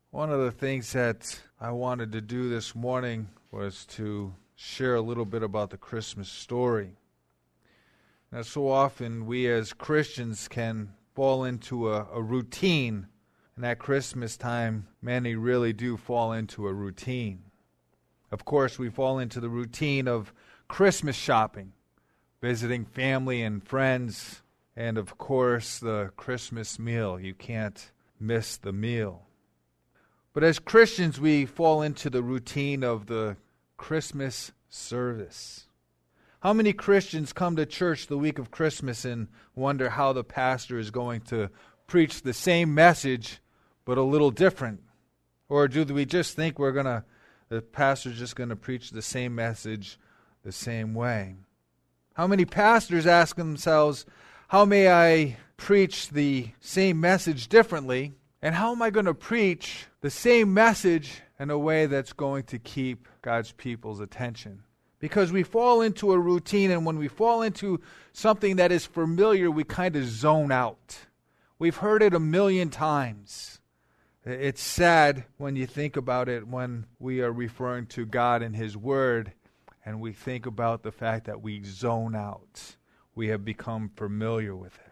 One of the things that I wanted to do this morning was to share a little bit about the Christmas story. Now, so often we as Christians can fall into a routine, and at Christmas time, many really do fall into a routine. Of course, we fall into the routine of Christmas shopping, visiting family and friends, and of course, the Christmas meal. You can't miss the meal. But as Christians, we fall into the routine of the Christmas service. How many Christians come to church the week of Christmas and wonder how the pastor is going to preach the same message, but a little different? Or do we just think the pastor's just going to preach the same message the same way? How many pastors ask themselves, how may I preach the same message differently? And how am I going to preach the same message in a way that's going to keep God's people's attention? Because we fall into a routine, and when we fall into something that is familiar, we kind of zone out. We've heard it a million times. It's sad when you think about it when we are referring to God and His Word, and we think about the fact that we zone out. We have become familiar with it.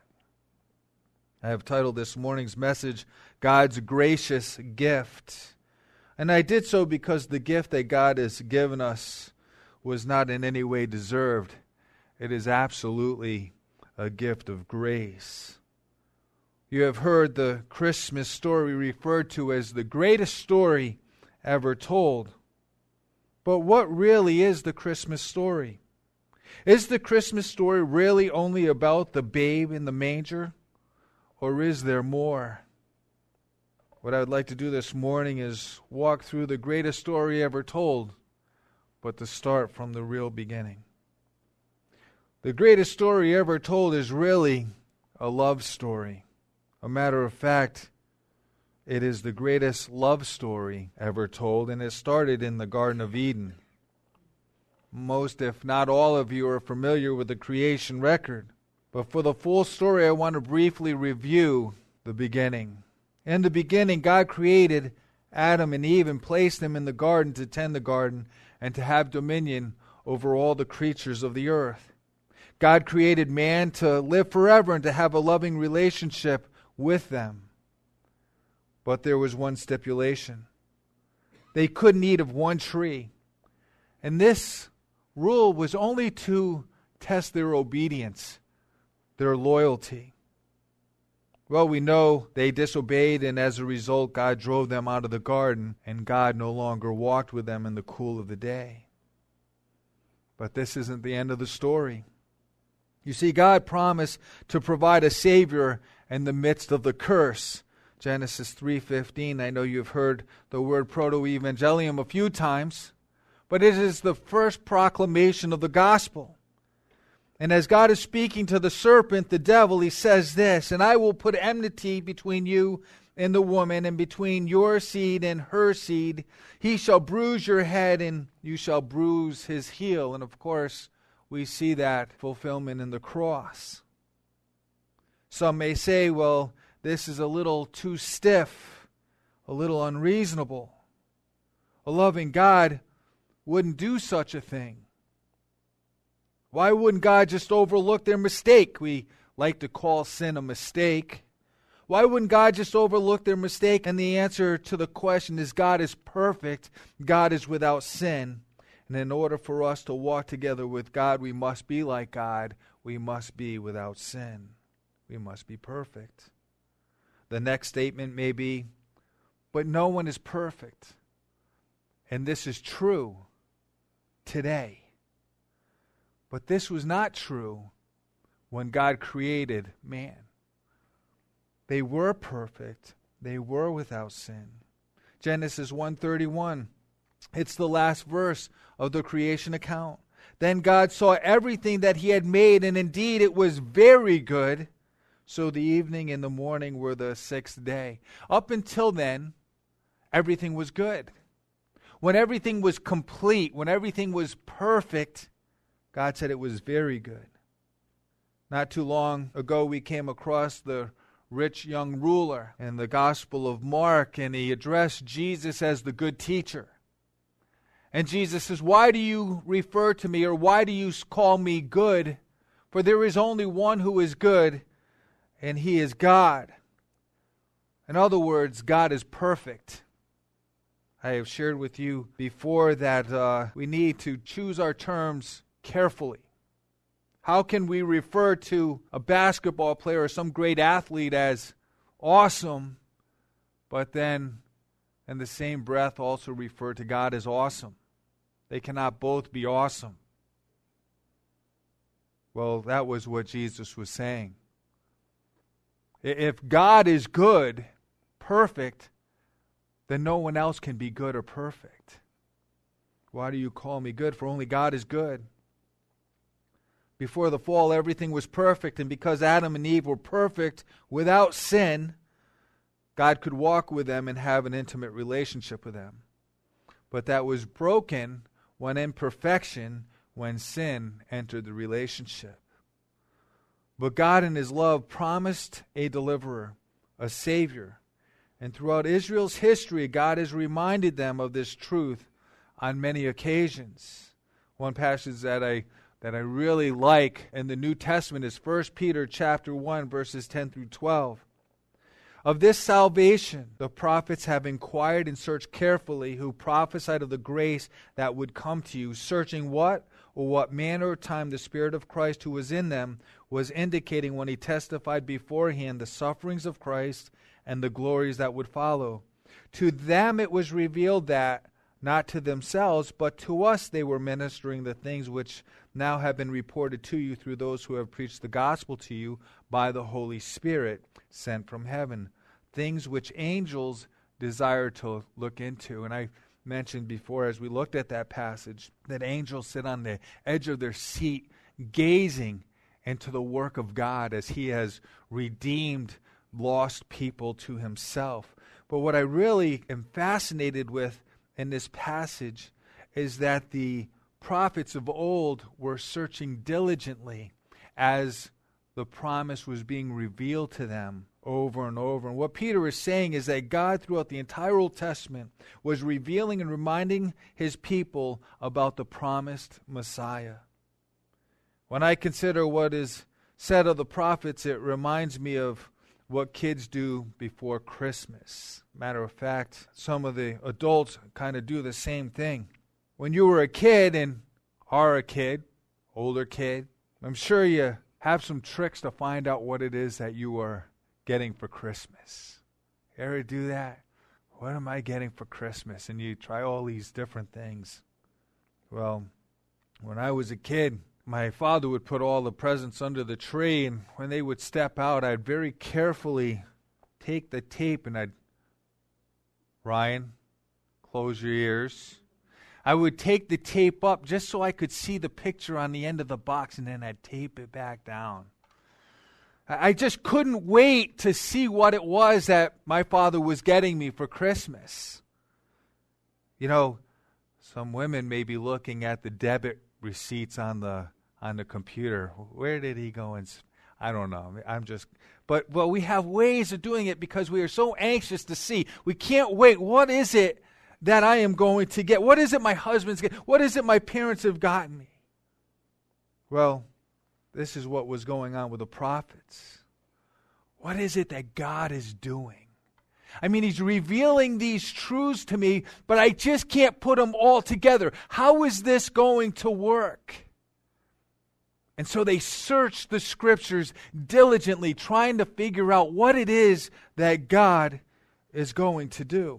I have titled this morning's message, God's Gracious Gift. And I did so because the gift that God has given us was not in any way deserved. It is absolutely a gift of grace. You have heard the Christmas story referred to as the greatest story ever told. But what really is the Christmas story? Is the Christmas story really only about the babe in the manger? Or is there more? What I would like to do this morning is walk through the greatest story ever told, but to start from the real beginning. The greatest story ever told is really a love story. A matter of fact, it is the greatest love story ever told, and it started in the Garden of Eden. Most, if not all of you, are familiar with the creation record. But for the full story, I want to briefly review the beginning. In the beginning, God created Adam and Eve and placed them in the garden to tend the garden and to have dominion over all the creatures of the earth. God created man to live forever and to have a loving relationship with them. But there was one stipulation. They couldn't eat of one tree. And this rule was only to test their obedience, their loyalty. Well, we know they disobeyed, and as a result, God drove them out of the garden, and God no longer walked with them in the cool of the day. But this isn't the end of the story. You see, God promised to provide a Savior in the midst of the curse. Genesis 3:15, I know you've heard the word proto-evangelium a few times, but it is the first proclamation of the gospel. And as God is speaking to the serpent, the devil, He says this, and I will put enmity between you and the woman, and between your seed and her seed. He shall bruise your head, and you shall bruise his heel. And of course, we see that fulfillment in the cross. Some may say, well, this is a little too stiff, a little unreasonable. A loving God wouldn't do such a thing. Why wouldn't God just overlook their mistake? We like to call sin a mistake. Why wouldn't God just overlook their mistake? And the answer to the question is God is perfect. God is without sin. And in order for us to walk together with God, we must be like God. We must be without sin. We must be perfect. The next statement may be, but no one is perfect. And this is true today. But this was not true when God created man. They were perfect. They were without sin. Genesis 1:31. It's the last verse of the creation account. Then God saw everything that He had made, and indeed it was very good. So the evening and the morning were the sixth day. Up until then, everything was good. When everything was complete, when everything was perfect, God said it was very good. Not too long ago, we came across the rich young ruler in the Gospel of Mark, and he addressed Jesus as the good teacher. And Jesus says, "Why do you refer to me, or why do you call me good? For there is only one who is good, and he is God." In other words, God is perfect. I have shared with you before that we need to choose our terms carefully. How can we refer to a basketball player or some great athlete as awesome, but then in the same breath also refer to God as awesome? They cannot both be awesome. Well, that was what Jesus was saying. If God is good, perfect, then no one else can be good or perfect. Why do you call me good? For only God is good. Before the fall, everything was perfect, and because Adam and Eve were perfect without sin, God could walk with them and have an intimate relationship with them. But that was broken when imperfection, when sin entered the relationship. But God in His love promised a deliverer, a Savior. And throughout Israel's history, God has reminded them of this truth on many occasions. One passage that I really like in the New Testament is 1 Peter chapter 1, verses 10 through 12. Of this salvation the prophets have inquired and searched carefully, who prophesied of the grace that would come to you, searching what or what manner of time the Spirit of Christ who was in them was indicating when He testified beforehand the sufferings of Christ and the glories that would follow. To them it was revealed that, not to themselves, but to us they were ministering the things which now have been reported to you through those who have preached the gospel to you by the Holy Spirit sent from heaven, things which angels desire to look into. And I mentioned before, as we looked at that passage, that angels sit on the edge of their seat gazing into the work of God as He has redeemed lost people to Himself. But what I really am fascinated with in this passage is that the prophets of old were searching diligently as the promise was being revealed to them over and over. And what Peter is saying is that God, throughout the entire Old Testament, was revealing and reminding His people about the promised Messiah. When I consider what is said of the prophets, it reminds me of what kids do before Christmas. Matter of fact, some of the adults kind of do the same thing. When you were a kid and are a kid, older kid, I'm sure you have some tricks to find out what it is that you are getting for Christmas. You ever do that? What am I getting for Christmas? And you try all these different things. Well, when I was a kid, my father would put all the presents under the tree, and when they would step out, I'd very carefully take the tape and Ryan, close your ears. I would take the tape up just so I could see the picture on the end of the box, and then I'd tape it back down. I just couldn't wait to see what it was that my father was getting me for Christmas. You know, some women may be looking at the debit receipts on the computer. Where did he go? And I don't know. But we have ways of doing it because we are so anxious to see. We can't wait. What is it that I am going to get? What is it my husband's getting? What is it my parents have gotten me? Well, this is what was going on with the prophets. What is it that God is doing? I mean, He's revealing these truths to me, but I just can't put them all together. How is this going to work? And so they searched the Scriptures diligently, trying to figure out what it is that God is going to do.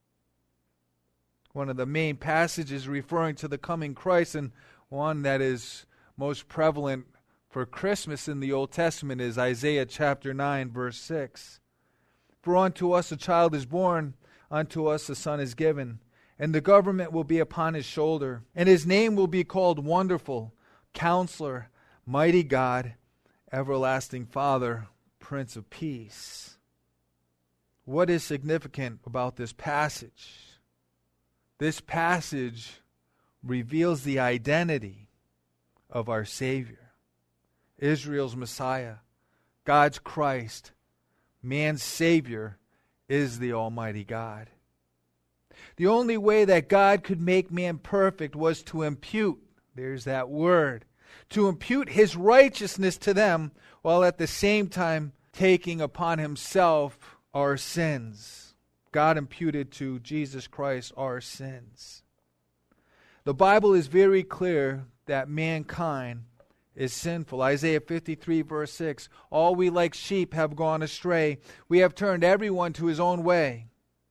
One of the main passages referring to the coming Christ, and one that is most prevalent for Christmas in the Old Testament, is Isaiah chapter 9, verse 6. For unto us a child is born, unto us a son is given, and the government will be upon His shoulder, and His name will be called Wonderful, Counselor, Mighty God, Everlasting Father, Prince of Peace. What is significant about this passage? This passage reveals the identity of our Savior, Israel's Messiah, God's Christ, Man's Savior is the Almighty God. The only way that God could make man perfect was to impute, there's that word, to impute His righteousness to them, while at the same time taking upon Himself our sins. God imputed to Jesus Christ our sins. The Bible is very clear that mankind is sinful. Isaiah 53 verse 6, all we like sheep have gone astray. We have turned everyone to his own way.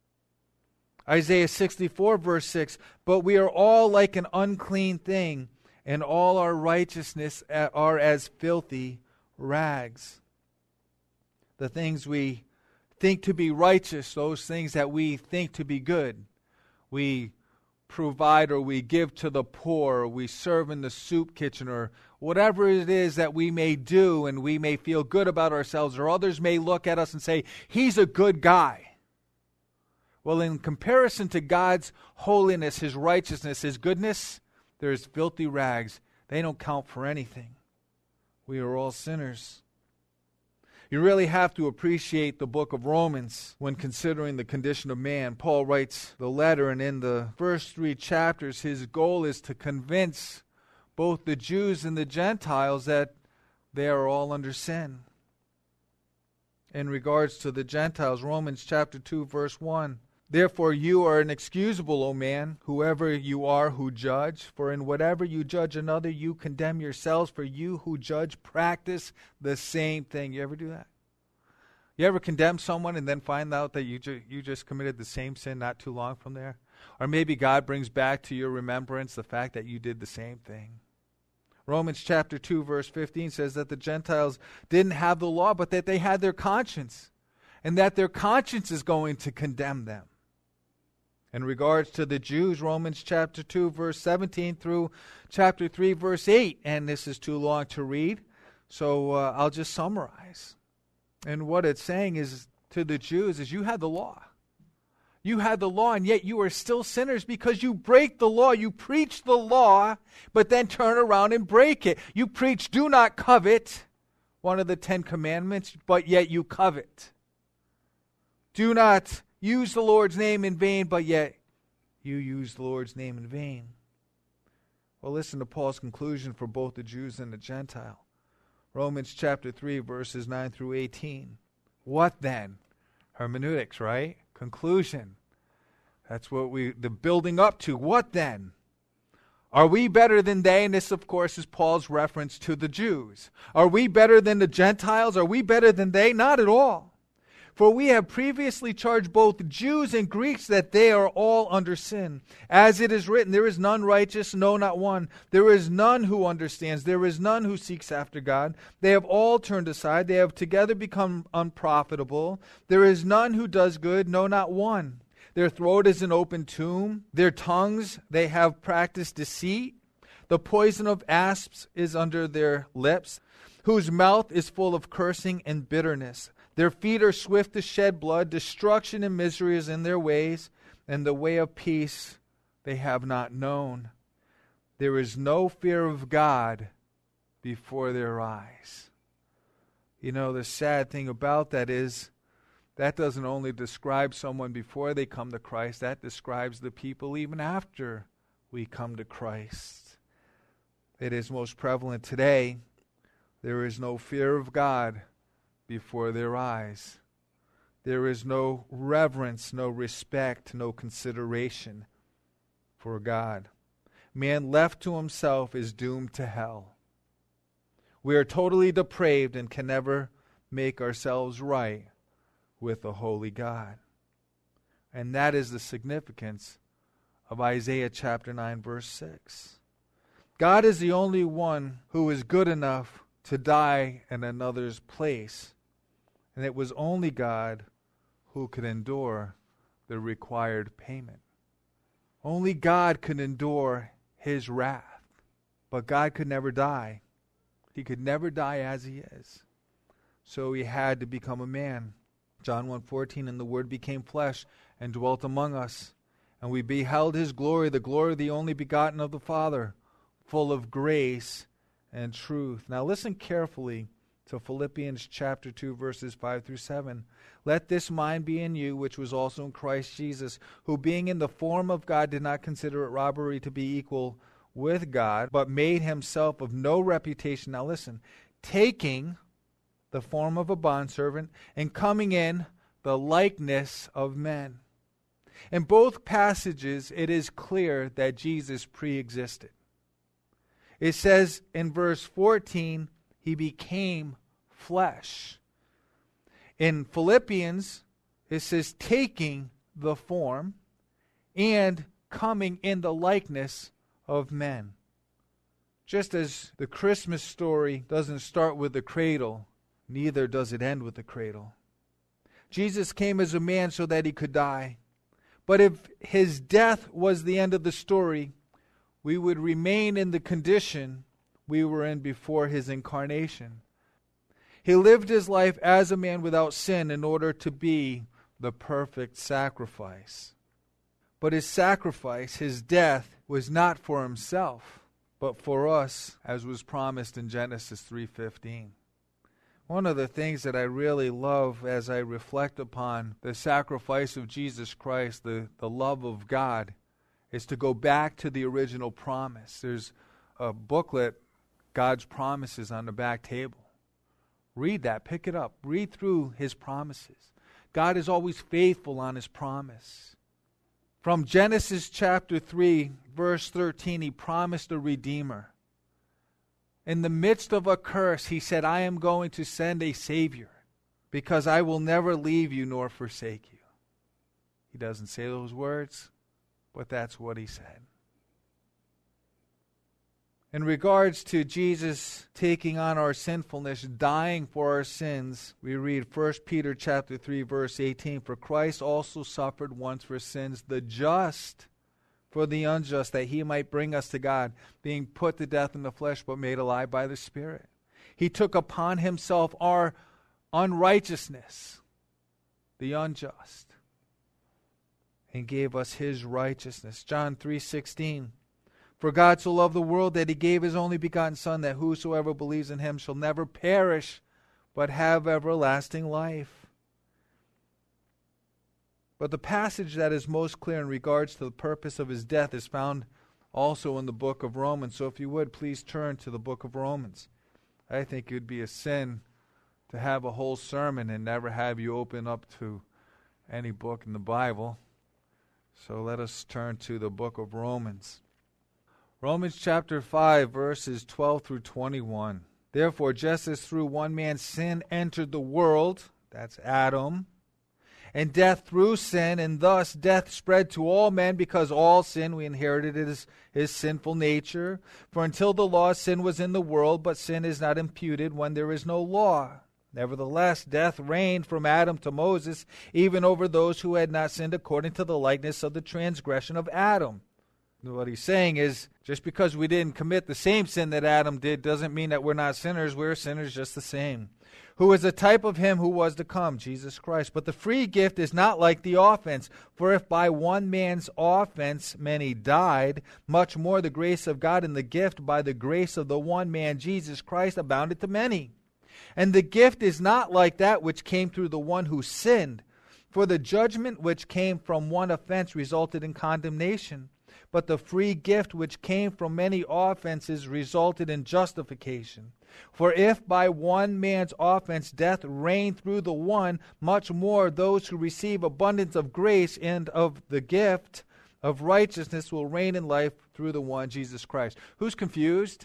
Isaiah 64 verse 6, but we are all like an unclean thing, and all our righteousness are as filthy rags. The things we think to be righteous, those things that we think to be good, we provide or we give to the poor, or we serve in the soup kitchen, or whatever it is that we may do, and we may feel good about ourselves, or others may look at us and say, he's a good guy. Well, in comparison to God's holiness, His righteousness, His goodness, there's filthy rags. They don't count for anything. We are all sinners. You really have to appreciate the book of Romans when considering the condition of man. Paul writes the letter, and in the first 3 chapters, his goal is to convince both the Jews and the Gentiles that they are all under sin. In regards to the Gentiles, Romans chapter 2, verse 1, therefore you are inexcusable, O man, whoever you are who judge. For in whatever you judge another, you condemn yourselves. For you who judge practice the same thing. You ever do that? You ever condemn someone and then find out that you just committed the same sin not too long from there? Or maybe God brings back to your remembrance the fact that you did the same thing. Romans chapter 2, verse 15 says that the Gentiles didn't have the law, but that they had their conscience, and that their conscience is going to condemn them. In regards to the Jews, Romans chapter 2, verse 17 through chapter 3, verse 8, and this is too long to read, so I'll just summarize. And what it's saying is to the Jews is you had the law. You had the law, and yet you are still sinners because you break the law. You preach the law, but then turn around and break it. You preach, do not covet, one of the 10 commandments, but yet you covet. Do not use the Lord's name in vain, but yet you use the Lord's name in vain. Well, listen to Paul's conclusion for both the Jews and the Gentile. Romans chapter 3, verses 9 through 18. What then? Hermeneutics, right? Conclusion. That's what the building up to. What then? Are we better than they? And this, of course, is Paul's reference to the Jews. Are we better than the Gentiles? Are we better than they? Not at all. For we have previously charged both Jews and Greeks that they are all under sin. As it is written, there is none righteous, no, not one. There is none who understands. There is none who seeks after God. They have all turned aside. They have together become unprofitable. There is none who does good, no, not one. Their throat is an open tomb. Their tongues, they have practiced deceit. The poison of asps is under their lips, whose mouth is full of cursing and bitterness. Their feet are swift to shed blood. Destruction and misery is in their ways, and the way of peace they have not known. There is no fear of God before their eyes. You know, the sad thing about that is that doesn't only describe someone before they come to Christ, that describes the people even after we come to Christ. It is most prevalent today. There is no fear of God before their eyes. There is no reverence, no respect, no consideration for God. Man left to himself is doomed to hell. We are totally depraved and can never make ourselves right with a holy God. And that is the significance of Isaiah chapter 9, verse 6. God is the only one who is good enough to die in another's place. And it was only God who could endure the required payment. Only God could endure His wrath. But God could never die. He could never die as He is. So He had to become a man. John 1:14, and the Word became flesh and dwelt among us. And we beheld His glory, the glory of the only begotten of the Father, full of grace and truth. Now listen carefully to Philippians chapter 2, verses 5 through 7. Let this mind be in you, which was also in Christ Jesus, who being in the form of God did not consider it robbery to be equal with God, but made himself of no reputation. Now listen, taking the form of a bondservant and coming in the likeness of men. In both passages, it is clear that Jesus pre-existed. It says in verse 14, he became flesh. In Philippians, it says taking the form and coming in the likeness of men. Just as the Christmas story doesn't start with the cradle, neither does it end with the cradle. Jesus came as a man so that he could die. But if his death was the end of the story, we would remain in the condition we were in before his incarnation. He lived his life as a man without sin in order to be the perfect sacrifice. But his sacrifice, his death, was not for himself, but for us, as was promised in Genesis 3:15. One of the things that I really love as I reflect upon the sacrifice of Jesus Christ, the love of God, is to go back to the original promise. There's a booklet, God's Promises, on the back table. Read that, pick it up, read through his promises. God is always faithful on his promise. From Genesis chapter 3, verse 13, he promised a Redeemer. In the midst of a curse, he said, I am going to send a Savior because I will never leave you nor forsake you. He doesn't say those words, but that's what he said. In regards to Jesus taking on our sinfulness, dying for our sins, we read 1 Peter chapter 3, verse 18, for Christ also suffered once for sins, the just for the unjust, that he might bring us to God, being put to death in the flesh, but made alive by the Spirit. He took upon himself our unrighteousness, the unjust, and gave us his righteousness. John 3:16, for God so loved the world that he gave his only begotten Son, that whosoever believes in him shall never perish, but have everlasting life. But the passage that is most clear in regards to the purpose of his death is found also in the book of Romans. So if you would, please turn to the book of Romans. I think it would be a sin to have a whole sermon and never have you open up to any book in the Bible. So let us turn to the book of Romans. Romans chapter 5, verses 12 through 21. Therefore, just as through one man sin entered the world, that's Adam, and death through sin, and thus death spread to all men because all sin, we inherited his sinful nature. For until the law, sin was in the world, but sin is not imputed when there is no law. Nevertheless, death reigned from Adam to Moses, even over those who had not sinned according to the likeness of the transgression of Adam. What he's saying is, just because we didn't commit the same sin that Adam did doesn't mean that we're not sinners. We're sinners just the same. Who is a type of him who was to come, Jesus Christ. But the free gift is not like the offense. For if by one man's offense many died, much more the grace of God and the gift by the grace of the one man, Jesus Christ, abounded to many. And the gift is not like that which came through the one who sinned. For the judgment which came from one offense resulted in condemnation. But the free gift which came from many offenses resulted in justification. For if by one man's offense death reigned through the one, much more those who receive abundance of grace and of the gift of righteousness will reign in life through the one, Jesus Christ. Who's confused?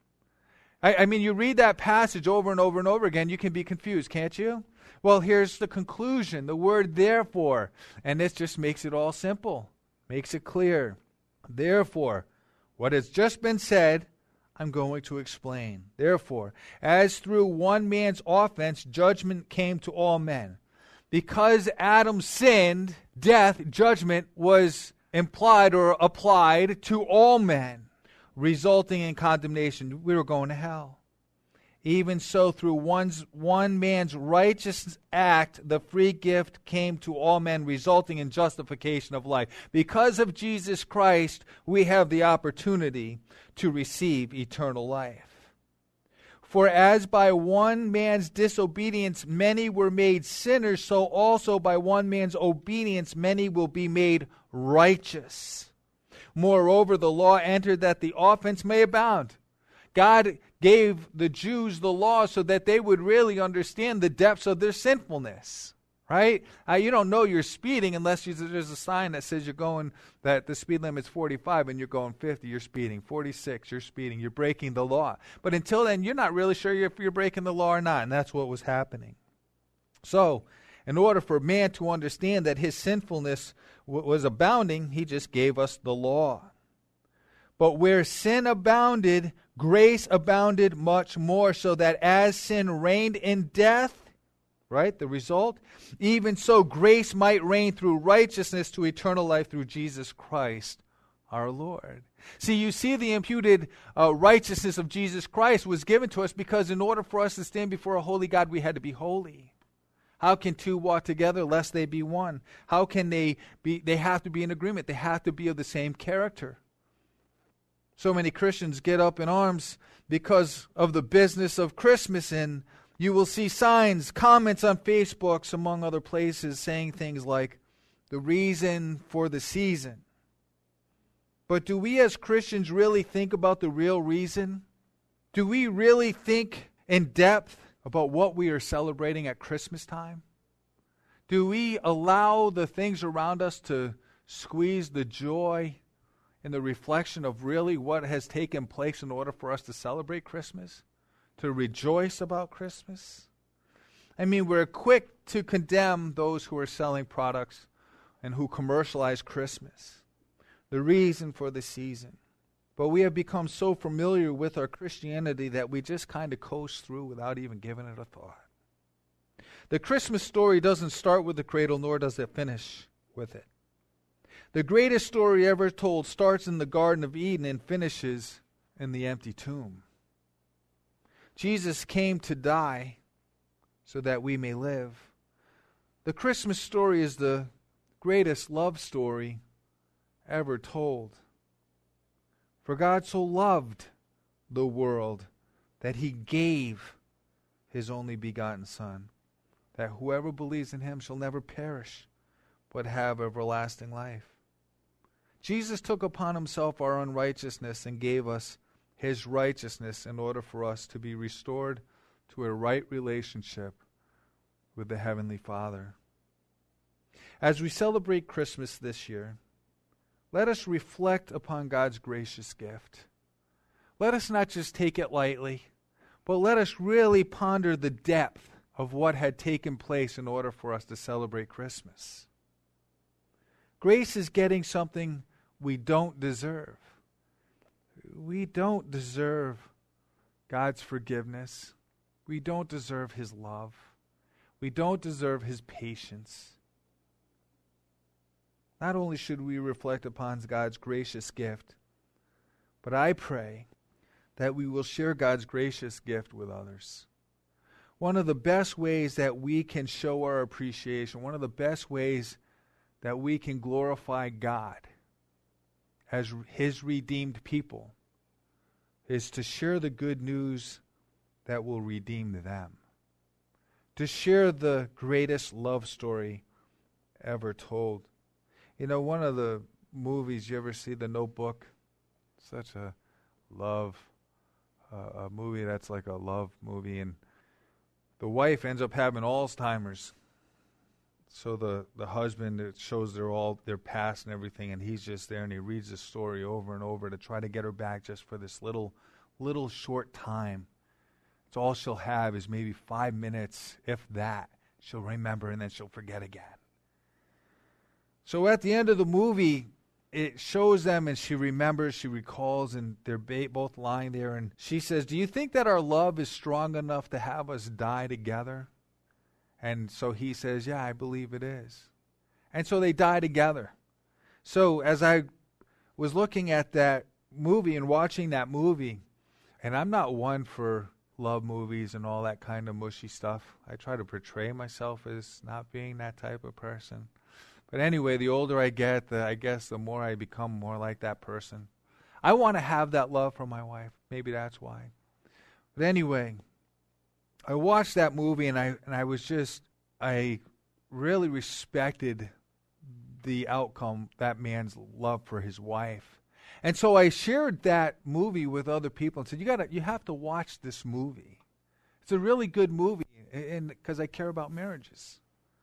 I mean, you read that passage over and over and over again, you can be confused, can't you? Well, here's the conclusion, the word therefore. And this just makes it all simple, makes it clear. Therefore, what has just been said, I'm going to explain. Therefore, as through one man's offense, judgment came to all men. Because Adam sinned, death, judgment was implied or applied to all men, resulting in condemnation. We were going to hell. Even so, through one man's righteous act, the free gift came to all men, resulting in justification of life. Because of Jesus Christ, we have the opportunity to receive eternal life. For as by one man's disobedience many were made sinners, so also by one man's obedience many will be made righteous. Moreover, the law entered that the offense may abound. God gave the Jews the law so that they would really understand the depths of their sinfulness. Right? You don't know you're speeding unless there's a sign that says that the speed limit's 45 and you're going 50, you're speeding. 46, you're speeding. You're breaking the law. But until then, you're not really sure if you're breaking the law or not, and that's what was happening. So, in order for man to understand that his sinfulness was abounding, he just gave us the law. But where sin abounded, grace abounded much more, so that as sin reigned in death, right, the result, even so grace might reign through righteousness to eternal life through Jesus Christ our Lord. See, you see the imputed righteousness of Jesus Christ was given to us because in order for us to stand before a holy God, we had to be holy. How can two walk together lest they be one? How can they have to be in agreement. They have to be of the same character. So many Christians get up in arms because of the business of Christmas, and you will see signs, comments on Facebook, among other places, saying things like, the reason for the season. But do we as Christians really think about the real reason? Do we really think in depth about what we are celebrating at Christmas time? Do we allow the things around us to squeeze the joy and the reflection of really what has taken place in order for us to celebrate Christmas? To rejoice about Christmas? I mean, we're quick to condemn those who are selling products and who commercialize Christmas, the reason for the season. But we have become so familiar with our Christianity that we just kind of coast through without even giving it a thought. The Christmas story doesn't start with the cradle, nor does it finish with it. The greatest story ever told starts in the Garden of Eden and finishes in the empty tomb. Jesus came to die so that we may live. The Christmas story is the greatest love story ever told. For God so loved the world that he gave his only begotten Son, that whoever believes in him shall never perish, but have everlasting life. Jesus took upon himself our unrighteousness and gave us his righteousness in order for us to be restored to a right relationship with the Heavenly Father. As we celebrate Christmas this year, let us reflect upon God's gracious gift. Let us not just take it lightly, but let us really ponder the depth of what had taken place in order for us to celebrate Christmas. Grace is getting something we don't deserve. We don't deserve God's forgiveness. We don't deserve his love. We don't deserve his patience. Not only should we reflect upon God's gracious gift, but I pray that we will share God's gracious gift with others. One of the best ways that we can show our appreciation, one of the best ways that we can glorify God as his redeemed people, is to share the good news that will redeem them. To share the greatest love story ever told. You know, one of the movies, you ever see The Notebook? Such a love, a movie that's like a love movie. And the wife ends up having Alzheimer's. So the husband, it shows their past and everything, and he's just there and he reads the story over and over to try to get her back just for this little short time. It's all she'll have is maybe 5 minutes, if that. She'll remember and then she'll forget again. So at the end of the movie, it shows them and she remembers, she recalls, and they're both lying there. And she says, "Do you think that our love is strong enough to have us die together?" And so he says, "Yeah, I believe it is." And so they die together. So as I was looking at that movie and watching that movie, and I'm not one for love movies and all that kind of mushy stuff. I try to portray myself as not being that type of person. But anyway, the older I get, I guess the more I become more like that person. I want to have that love for my wife. Maybe that's why. But But anyway, I watched that movie and I really respected the outcome, that man's love for his wife. And so I shared that movie with other people and said, you have to watch this movie. It's a really good movie, and because I care about marriages.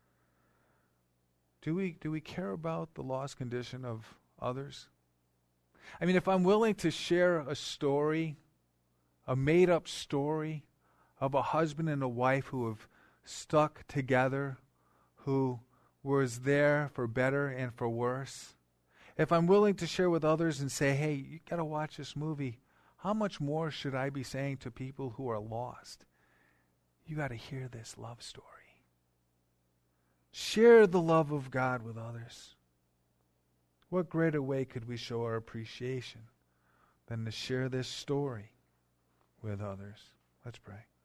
Do we care about the lost condition of others? I mean, if I'm willing to share a story, a made-up story of a husband and a wife who have stuck together, who was there for better and for worse, if I'm willing to share with others and say, hey, you got to watch this movie, how much more should I be saying to people who are lost? You got to hear this love story. Share the love of God with others. What greater way could we show our appreciation than to share this story with others? Let's pray.